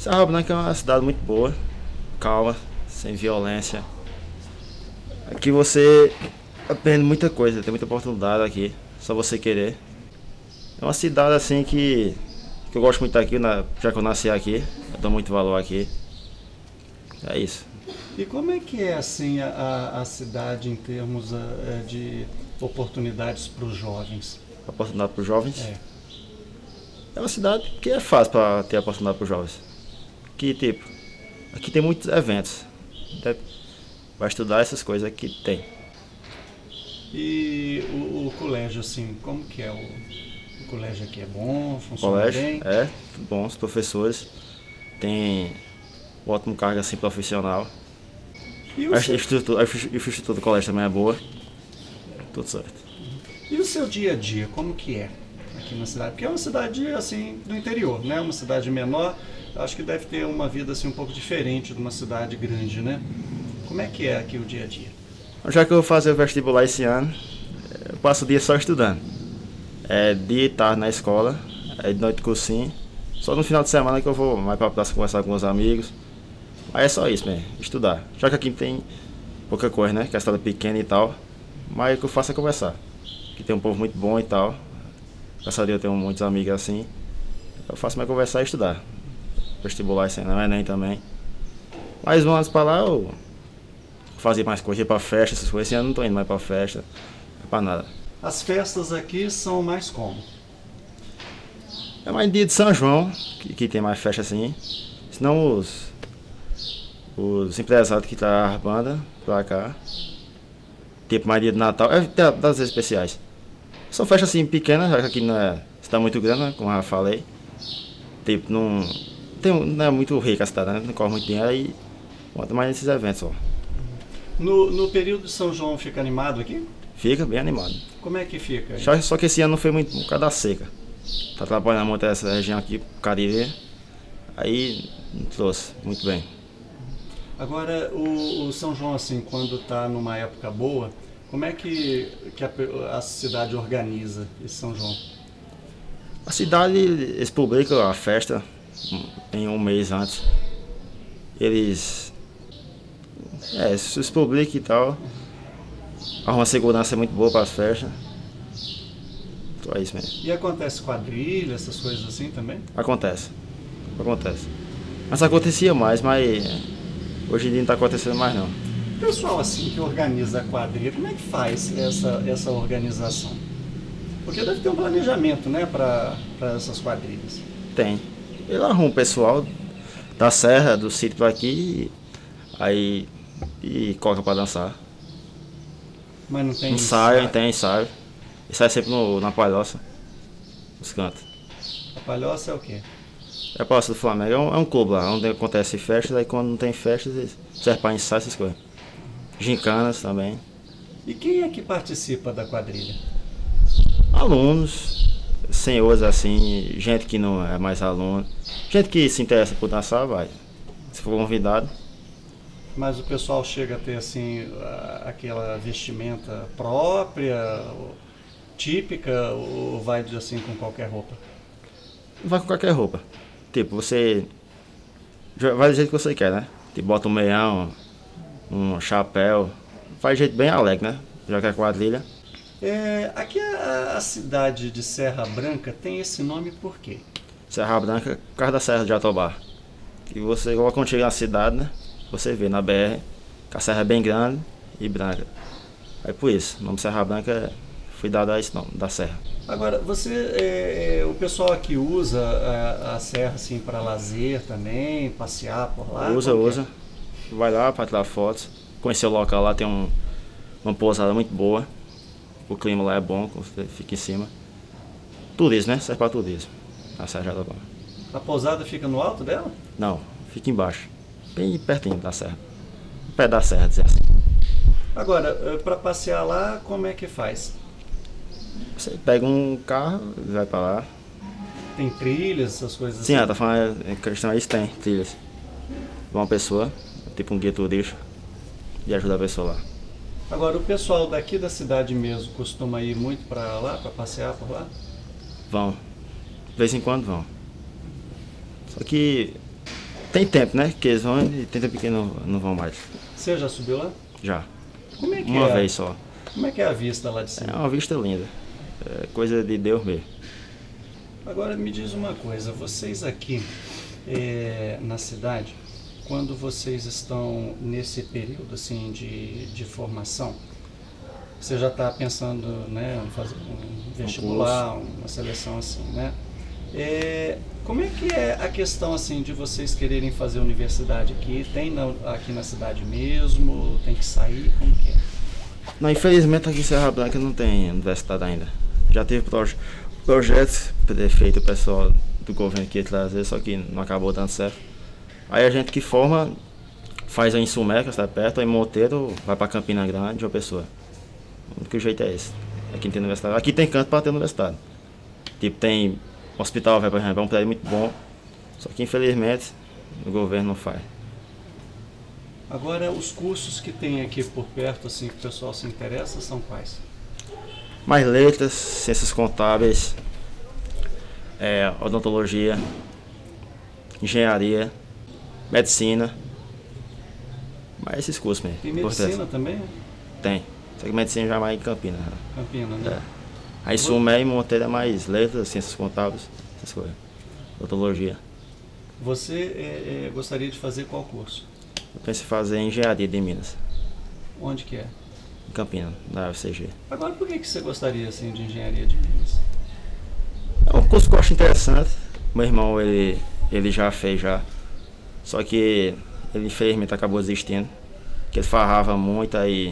Serra Branca é uma cidade muito boa, calma, sem violência. Aqui você aprende muita coisa, tem muita oportunidade aqui, só você querer. É uma cidade assim que eu gosto muito aqui, já que eu nasci aqui, eu dou muito valor aqui. É isso. E como é que é assim a cidade em termos de oportunidades para os jovens? Oportunidade para os jovens. É. É uma cidade que é fácil para ter oportunidade para os jovens. Que tipo, aqui tem muitos eventos. Vai estudar essas coisas que tem. E o colégio, assim, como que é? O colégio aqui é bom, funciona Colégio, bem? bons professores, tem um ótimo cargo assim profissional. E o A seu, infraestrutura do colégio também é boa. Tudo certo. e o seu dia a dia, como que é aqui na cidade? Porque é uma cidade, assim, do interior, né? Uma cidade menor, acho que deve ter uma vida, assim, um pouco diferente de uma cidade grande, né? Como é que é aqui o dia a dia? Já que eu vou fazer o vestibular esse ano, eu passo o dia só estudando. É dia e tarde na escola, é de noite cursinho. Só no final de semana que eu vou mais pra praça conversar com os amigos. Mas é só isso mesmo, estudar. Já que aqui tem pouca coisa, né? Que a cidade é pequena e tal. Mas o que eu faço é conversar. Aqui tem um povo muito bom e tal. Graças a Deus eu tenho muitos amigos assim. Eu faço mais conversar e estudar. Vestibular esse ano, não é nem também. Mas um ano pra lá eu fazia mais coisa, ia pra festa, essas coisas. Esse ano eu não tô indo mais pra festa, não é pra nada. As festas aqui são mais como? É mais dia de São João, que tem mais festa assim. Senão os empresários que trazem as bandas pra cá. Tipo mais dia de Natal, tem das especiais. São festas assim pequenas, já que aqui não é cidade muito grande, né, como eu já falei. Tipo, não é muito rica a cidade, né? Não corre muito dinheiro aí. Conta mais nesses eventos, ó. No período de São João fica animado aqui? Fica bem animado. Como é que fica aí? Só que esse ano não foi muito por causa da seca. Tá trabalhando muito essa região aqui, Cariri. Aí não trouxe muito bem. Agora, o São João, assim, quando está numa época boa, como é que a cidade organiza esse São João? A cidade, eles publicam a festa em um mês antes. Eles. Se publicam e tal. Arruma segurança muito boa para as festas. Então é isso mesmo. E acontece quadrilha, essas coisas assim também? Acontece. Acontece. Mas acontecia mais, mas hoje em dia não tá acontecendo mais não. O pessoal, assim, que organiza a quadrilha, como é que faz essa organização? Porque deve ter um planejamento, né, para essas quadrilhas. Tem. Ele arruma o pessoal da serra, do sítio pra aqui, aí e coloca pra dançar. Mas não tem Ensaio, tem ensaio. Ensaio sempre na palhoça, nos cantos. A palhoça é o quê? É a Palhoça do Flamengo, é um clube lá, onde acontece festas, aí quando não tem festas, eles servem pra ensaiar essas coisas. Gincanas também. E quem é que participa da quadrilha? Alunos, senhores assim, gente que não é mais aluno, gente que se interessa por dançar, vai. Se for convidado, Mas o pessoal chega a ter, assim, aquela vestimenta própria, típica, ou vai, assim, com qualquer roupa? vai com qualquer roupa. Tipo, você vai do jeito que você quer, né? Tipo, bota um meião, um chapéu, faz jeito bem alegre, né? Já que é quadrilha. Aqui a cidade de Serra Branca tem esse nome por quê? Serra Branca, por causa da Serra de Jatobá. Que você, igual quando chega na cidade, né? Você vê na BR, que a serra é bem grande e branca. Aí por isso, o nome Serra Branca foi dado a esse nome, da serra. Agora, o pessoal aqui usa a serra assim para lazer também, passear por lá? Usa, Como que é? usa. Vai lá para tirar fotos. Conhecer o local lá, tem uma pousada muito boa. O clima lá é bom, você fica em cima. Turismo, né? Serve para turismo. A Serra de Jatobá. A pousada fica no alto dela? Não, fica embaixo. Bem pertinho da serra. No pé da serra, dizer assim. Agora, para passear lá, como é que faz? Você pega um carro e vai para lá. Tem trilhas, essas coisas Sim, assim? ela tá falando, em questão aí tem trilhas. Uma pessoa, tipo um guia turístico, e ajuda a pessoa lá. Agora, o pessoal daqui da cidade mesmo costuma ir muito para lá, para passear por lá? Vão. De vez em quando vão. Só que tem tempo, né? Que eles vão e tem tempo que não vão mais. Você já subiu lá? Já. Como é que Uma é? vez só. Como é que é a vista lá de É cima? uma vista linda. É coisa de Deus mesmo. Agora me diz uma coisa, vocês aqui na cidade, quando vocês estão nesse período assim de formação, você já está pensando, né, em fazer um vestibular, uma seleção assim, né? Como é que é a questão assim de vocês quererem fazer universidade aqui? Tem aqui na cidade mesmo? Tem que sair? Como que é? Não, infelizmente aqui em Serra Branca não tem universidade ainda. Já teve projetos feito o pessoal do governo que ia trazer, só que não acabou dando certo. Aí a gente que forma, faz em Sumé, que está perto, ou em Monteiro, vai para Campina Grande ou Pessoa. O único jeito é esse. Aqui não tem universidade. Aqui tem canto para ter universidade. Tipo, tem hospital, vai, por exemplo, é um prédio muito bom. Só que infelizmente o governo não faz. Agora, os cursos que tem aqui por perto, assim, que o pessoal se interessa, são quais? Mais letras, ciências contábeis, odontologia, engenharia, medicina. Mas esses cursos mesmo. Tem medicina também? Tem. Só que medicina já é mais em Campinas. Né? Campina, né? Aí Sumé e Monteiro é mais letras, ciências contábeis, essas coisas. Odontologia. Você gostaria de fazer qual curso? Eu penso em fazer engenharia de Minas, Onde que é? em Campinas, na UFCG. Agora, por que você gostaria assim de engenharia de Minas? É um curso que eu acho interessante. Meu irmão, ele já fez já. Só que ele infelizmente acabou desistindo. Porque ele farrava muito, aí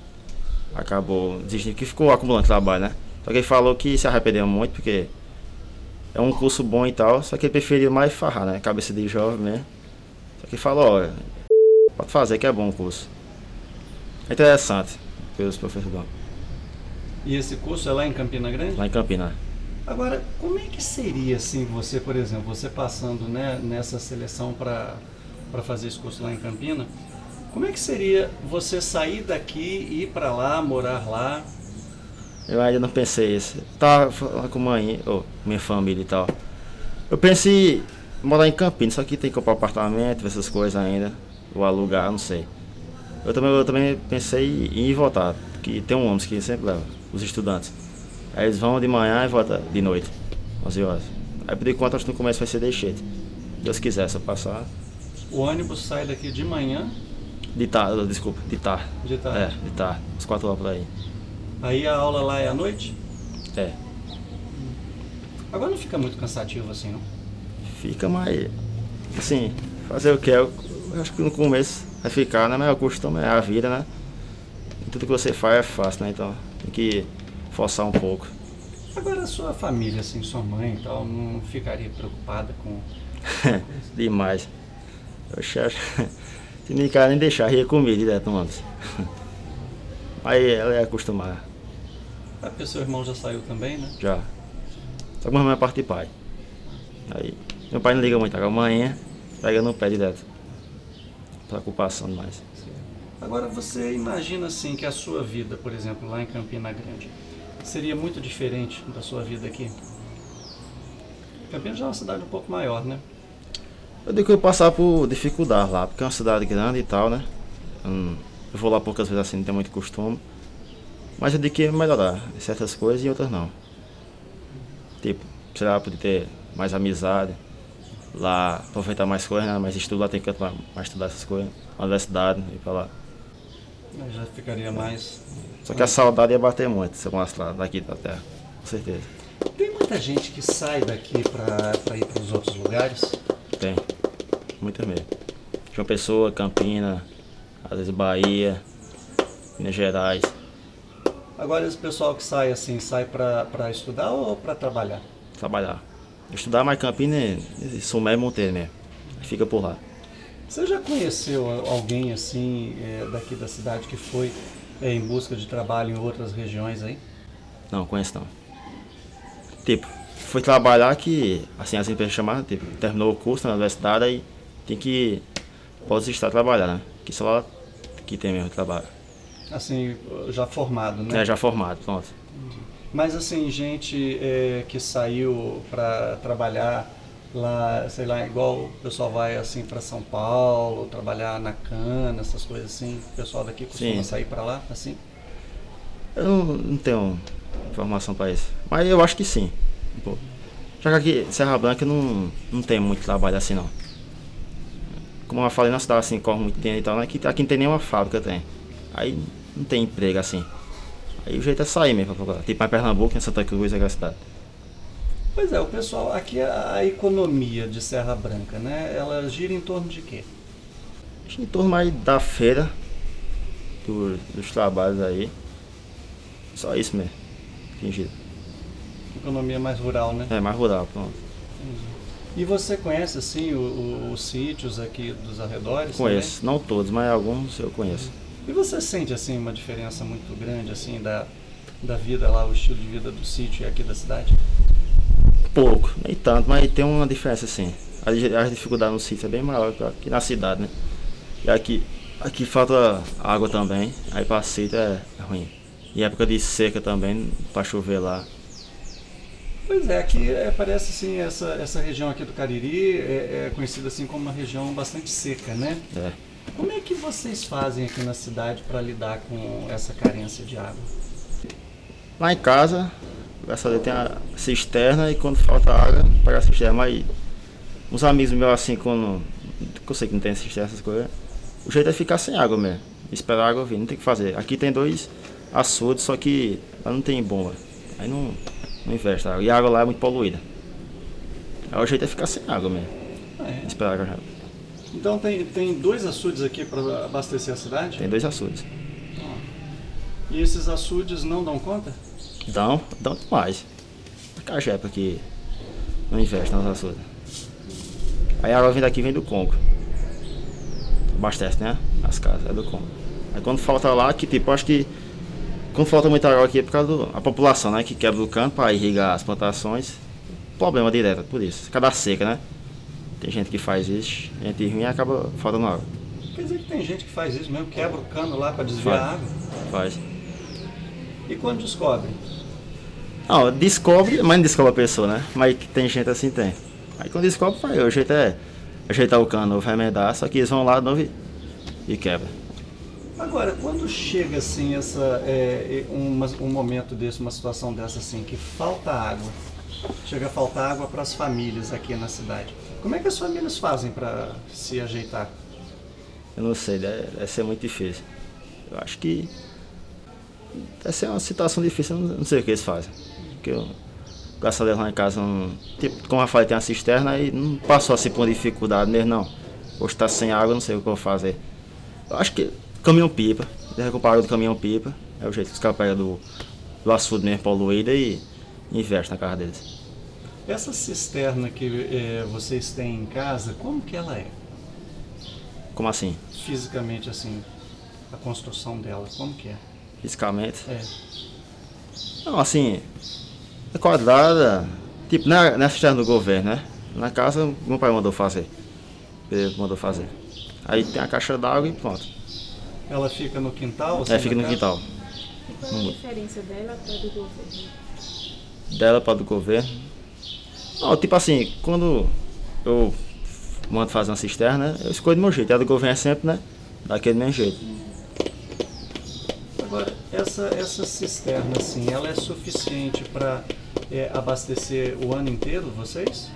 acabou desistindo, que ficou acumulando trabalho, né? Só que ele falou que se arrependeu muito, porque é um curso bom e tal, só que ele preferiu mais farrar, né? Cabeça de jovem mesmo. Só que ele falou, olha, pode fazer que é bom o curso. É interessante, pelos professores. E esse curso é lá em Campina Grande? Lá em Campinas. Agora, como é que seria assim você, por exemplo, você passando, né, nessa seleção para fazer esse curso lá em Campina, como é que seria você sair daqui, ir para lá, morar lá? Eu ainda não pensei isso. Tava falando com mãe, ou minha família e tal. Eu pensei em morar em Campinas, só que tem que comprar apartamento, essas coisas ainda. Ou alugar, não sei. Eu também pensei em ir voltar, porque tem um ônibus que sempre leva os estudantes. Aí eles vão de manhã e voltam de noite, 11 horas. Aí por enquanto acho que no começo vai ser deixete. Deus quiser, se eu passar. O ônibus sai daqui de manhã, De tarde, desculpa, de tarde. de tarde. É, de tarde, uns 4 horas por aí. Aí a aula lá é à noite? É, Agora não fica muito cansativo assim, não? fica mais. Assim, fazer o que? Eu acho que no começo vai ficar, né? Mas o costume é a vida, né? E tudo que você faz é fácil, né? Então tem que forçar um pouco. Agora a sua família, assim, sua mãe e tal, não ficaria preocupada com... Demais. Eu acho. Se nem cara nem deixar, ria comigo direto no ônibus. Aí ela é acostumada, Ah, porque seu irmão já saiu também, né? já. Só que meu irmão é parte de pai. Aí meu pai não liga muito, agora amanhã pega no pé direto. Preocupação demais. Agora você imagina assim que a sua vida, por exemplo, lá em Campina Grande, seria muito diferente da sua vida aqui? Campinas já é uma cidade um pouco maior, né? Eu digo que eu passar por dificuldade lá, porque é uma cidade grande e tal, né? Eu vou lá poucas vezes assim, não tenho muito costume. Mas eu digo que ia melhorar em certas coisas e em outras não. Tipo, sei lá, poder ter mais amizade. Lá aproveitar mais coisas, né? Mais estudo, lá tem canto mais estudar essas coisas. Na universidade, ir pra lá. Aí já ficaria mais... Só que a saudade ia bater muito se eu morasse lá daqui da terra, com certeza. Tem muita gente que sai daqui para ir para os outros lugares. Tem, muitas mesmo. João Pessoa, Campina, às vezes Bahia, Minas Gerais. Agora esse pessoal que sai assim, sai para estudar ou para trabalhar? Trabalhar. Estudar mais Campina e Sumé e Monteiro mesmo. Fica por lá. Você já conheceu alguém assim daqui da cidade que foi em busca de trabalho em outras regiões aí? Não, conheço não. Tipo, foi trabalhar que, assim, as empresas chamaram, tipo, terminou o curso na universidade aí tem que, pode estar trabalhando, né? Que só lá que tem mesmo trabalho. Assim, já formado, né? É, já formado, pronto. Mas assim, gente que saiu para trabalhar lá, sei lá, igual o pessoal vai assim para São Paulo, trabalhar na cana, essas coisas assim, o pessoal daqui costuma Sim, sair para lá, assim? eu não tenho informação para isso. Mas eu acho que sim. Um pouco. Já que aqui em Serra Branca não tem muito trabalho assim não. Como eu falei, na cidade assim, corre muito dinheiro e tal, né? Aqui não tem nenhuma fábrica, tem. Aí não tem emprego assim. Aí o jeito é sair mesmo pra procurar. Tipo em Pernambuco, em Santa Cruz, aquela cidade. Pois é, o pessoal, aqui a economia de Serra Branca, né, ela gira em torno de quê? Acho que em torno mais da feira, dos trabalhos aí. Só isso mesmo. Fingido. Economia mais rural, né? É mais rural, pronto. E você conhece, assim, os sítios aqui dos arredores Conheço. Não todos, mas alguns eu conheço. também? E você sente, assim, uma diferença muito grande, assim, da vida lá, o estilo de vida do sítio e aqui da cidade? Pouco, nem tanto, mas tem uma diferença assim. As dificuldades no sítio é bem maior que aqui na cidade, né? E aqui falta água também, aí pra sítio é ruim. E época de seca também, pra chover lá. Pois é, aqui parece, assim, essa região aqui do Cariri é conhecida, assim, como uma região bastante seca, né? É. Como é que vocês fazem aqui na cidade para lidar com essa carência de água? Lá em casa, graças a Deus, tem a cisterna e quando falta água, pega a cisterna. Mas uns amigos meus assim, quando que eu sei que não tem cisterna, essas coisas, o jeito é ficar sem água mesmo. Esperar a água vir, não tem o que fazer. Aqui tem dois açudes, só que lá não tem bomba. Aí não investe água. E a água lá é muito poluída. Aí o jeito é ficar sem água mesmo. Ah, é? Esperar a água. Então tem dois açudes aqui para abastecer a cidade? Tem dois açudes. E esses açudes não dão conta? Dão demais. A Cajepa que não investe nas açudes. Aí a água vem daqui, vem do Congo. Abastece, né? As casas, é do Congo. Aí quando falta lá, que tipo, acho que quando falta muita água aqui é por causa da população, né? Que quebra o campo para irrigar as plantações. Problema direto, por isso. Cada seca, né? Tem gente que faz isso, gente ruim e acaba faltando água. Quer dizer que tem gente que faz isso mesmo, quebra o cano lá para desviar a água. Faz. E quando descobre? Não, descobre, mas não descobre a pessoa, né? Mas que tem gente assim, tem. Aí quando descobre, vai, o jeito é ajeitar o cano, remendar, só que eles vão lá de novo e quebra. Agora, quando chega assim um momento desse, uma situação dessa assim, que falta água, chega a faltar água para as famílias aqui na cidade, como é que as famílias fazem para se ajeitar? Eu não sei, deve ser muito difícil. Eu acho que deve ser uma situação difícil, eu não sei o que eles fazem. Porque eu, graças a Deus lá em casa, tipo, como eu falei, tem uma cisterna e não passou assim por uma dificuldade mesmo, não. Hoje tá sem água, não sei o que eu vou fazer. Eu acho que caminhão-pipa, eles recuperam água do caminhão-pipa, é o jeito que os caras pegam do açude mesmo poluído e investem na casa deles. Essa cisterna que vocês têm em casa, como que ela é? Como assim? Fisicamente, assim, a construção dela, como que é? Fisicamente? É. Não, assim, é quadrada, tipo, não é a cisterna do governo, né? Na casa, meu pai mandou fazer. Ele mandou fazer. Aí tem a caixa d'água e pronto. Ela fica no quintal? Assim, É, fica da no casa? quintal. E qual é a diferença dela para do governo? Dela para do governo. Não, tipo assim, quando eu mando fazer uma cisterna, eu escolho do meu jeito. A do governo é sempre, né? Daquele mesmo jeito. Agora, essa cisterna, assim, ela é suficiente para abastecer o ano inteiro vocês?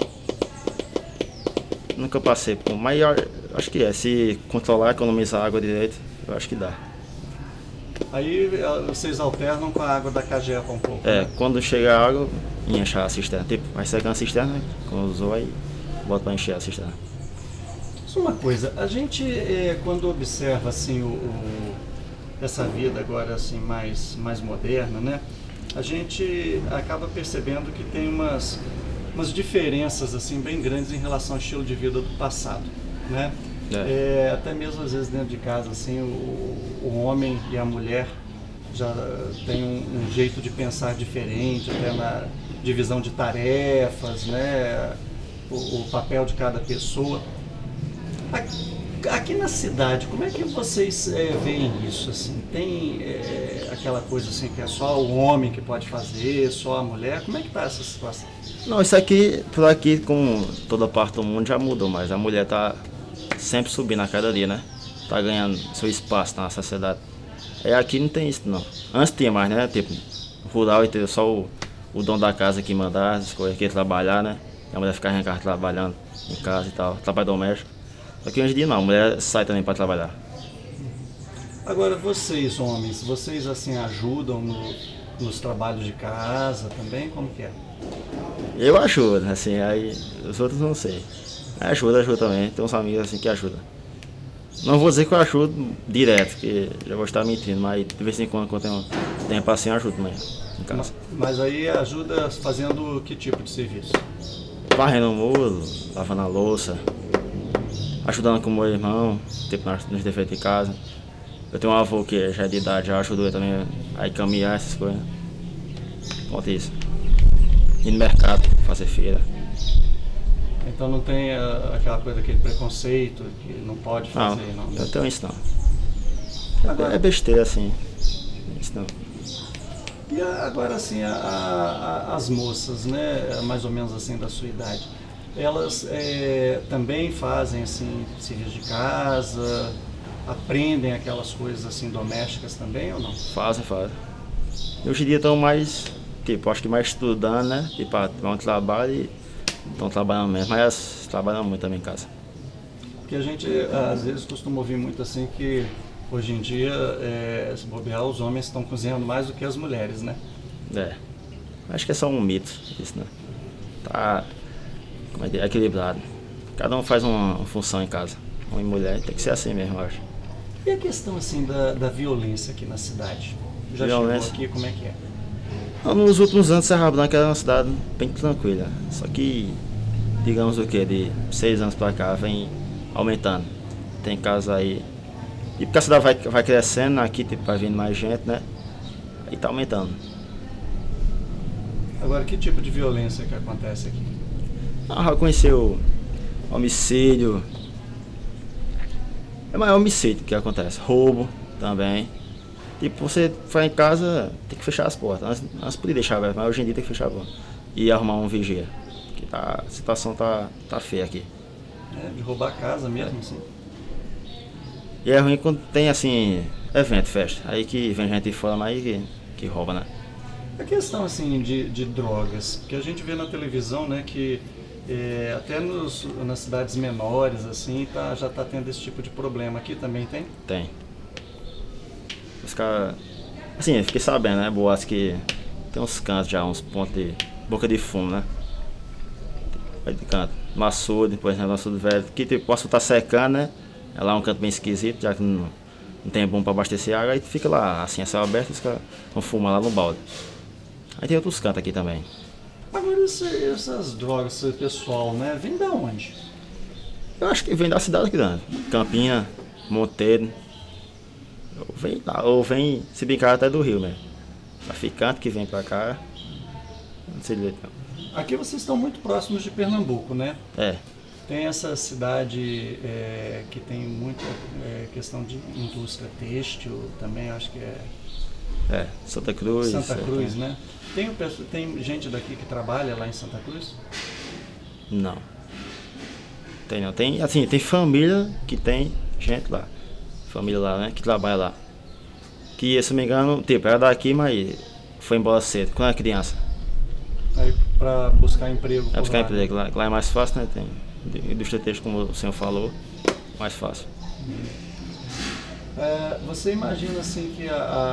Nunca passei por. Mas eu acho que é. Se controlar, economizar água direito, eu acho que dá. Aí vocês alternam com a água da Cagepa um pouco, É, né? quando chega a água, enche a cisterna. Tipo, vai secando a cisterna, né? Quando usou, aí bota pra encher a cisterna. Só uma coisa, a gente quando observa assim essa vida agora assim mais moderna, né? A gente acaba percebendo que tem umas diferenças assim bem grandes em relação ao estilo de vida do passado, né? Até mesmo às vezes dentro de casa assim o homem e a mulher já tem um jeito de pensar diferente, até na divisão de tarefas, né? O papel de cada pessoa. Aqui na cidade, como é que vocês veem isso? Assim? Tem aquela coisa assim que é só o homem que pode fazer, só a mulher? Como é que está essa situação? Não, isso aqui, por aqui, com toda parte do mundo já mudou, mas a mulher tá sempre subindo a cada dia, né? Tá ganhando seu espaço na sociedade. Aqui não tem isso não. Antes tinha mais, né? Tipo, rural e ter só o dono da casa que mandar, as coisas que ia trabalhar, né? A mulher ficava em casa trabalhando em casa e tal, trabalho doméstico. Só que hoje em dia não, a mulher sai também para trabalhar. Agora vocês, homens, vocês assim ajudam nos trabalhos de casa também? Como que é? Eu ajudo, assim, aí os outros não sei. Ajuda também, tem uns amigos assim que ajudam. Não vou dizer que eu ajudo direto, porque já vou estar mentindo, mas de vez em quando eu tenho tempo assim, eu ajudo mesmo em casa. Mas aí ajuda fazendo que tipo de serviço? Varrendo o muro, lavando a louça, ajudando com o meu irmão, tipo nos defeitos de casa. Eu tenho um avô que já é de idade, já ajudou ele também a caminhar essas coisas. Conta isso. Ir no mercado, fazer feira. Então não tem aquela coisa, aquele preconceito que não pode fazer, não? Eu tenho isso não. Agora, é besteira assim. Isso não. E agora assim, as moças, né, mais ou menos assim da sua idade, elas também fazem assim serviço de casa, aprendem aquelas coisas assim domésticas também ou não? Fazem. Hoje em dia estão mais, tipo, acho que mais estudando, né? Tipo, vão trabalhar e estão trabalhando mesmo, mas elas trabalham muito também em casa. Porque a gente às vezes costuma ouvir muito assim que hoje em dia, se bobear, os homens estão cozinhando mais do que as mulheres, né? Acho que é só um mito isso, né? Tá, como é que é, equilibrado. Cada um faz uma função em casa. Homem e mulher, tem que ser assim mesmo, eu acho. E a questão assim da violência aqui na cidade? Já Violência. chegou aqui, como é que é? Nos últimos anos, Serra Branca era uma cidade bem tranquila. Só que, digamos o que, de 6 anos pra cá, vem aumentando. Tem casos aí. E porque a cidade vai crescendo, aqui tipo, vai vindo mais gente, né? E tá aumentando. Agora, que tipo de violência que acontece aqui? Já conheceu homicídio. É maior homicídio que acontece. Roubo também. Tipo, você vai em casa, tem que fechar as portas. Antes podia deixar aberto, mas hoje em dia tem que fechar a porta. E arrumar um vigia. Porque a situação tá feia aqui. De roubar a casa mesmo, assim? E é ruim quando tem assim, evento, festa. Aí que vem gente de fora, mas aí que rouba, né? A questão assim de drogas, que a gente vê na televisão, né, que até nas cidades menores assim já está tendo esse tipo de problema. Aqui também tem? Tem. Os caras. Assim, eu fiquei sabendo, né? Boatos que tem uns cantos já, uns pontos de boca de fumo, né? Aí de canto. No açude, por exemplo, no açude velho, que tipo, o açude tá secando, né? É lá um canto bem esquisito, já que não tem bom para abastecer água, aí fica lá, assim, a céu aberto, os caras vão fumar lá no balde. Aí tem outros cantos aqui também. Agora essas drogas, esse pessoal, né, vem da onde? Eu acho que vem da cidade grande. Campina, Monteiro. Ou vem, se brincar, até do Rio mesmo. Traficante que vem pra cá. Não sei direito não. Aqui vocês estão muito próximos de Pernambuco, né? É. Tem essa cidade que tem muita questão de indústria têxtil também, acho que é. Santa Cruz. Santa Cruz, né? Tem gente daqui que trabalha lá em Santa Cruz? Não. Tem não. Tem, assim, tem família que tem gente lá. Família lá, né? Que trabalha lá. Que, se não me engano, tipo, era daqui, mas foi embora cedo, quando era criança. Aí pra buscar emprego. Pra buscar lá, emprego né? lá é mais fácil, né? Tem indústria têxtil, como o senhor falou, mais fácil. Você imagina assim que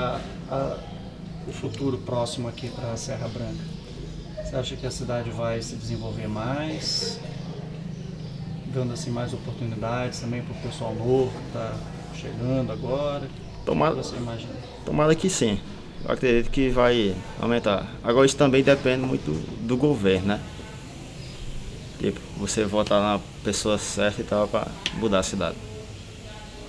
o futuro próximo aqui para a Serra Branca? Você acha que a cidade vai se desenvolver mais, dando assim mais oportunidades também para o pessoal novo que está chegando agora? Tomara, O que você imagina? tomara que sim. Eu acredito que vai aumentar. Agora isso também depende muito do governo, né? Tipo, você votar na pessoa certa e tal para mudar a cidade.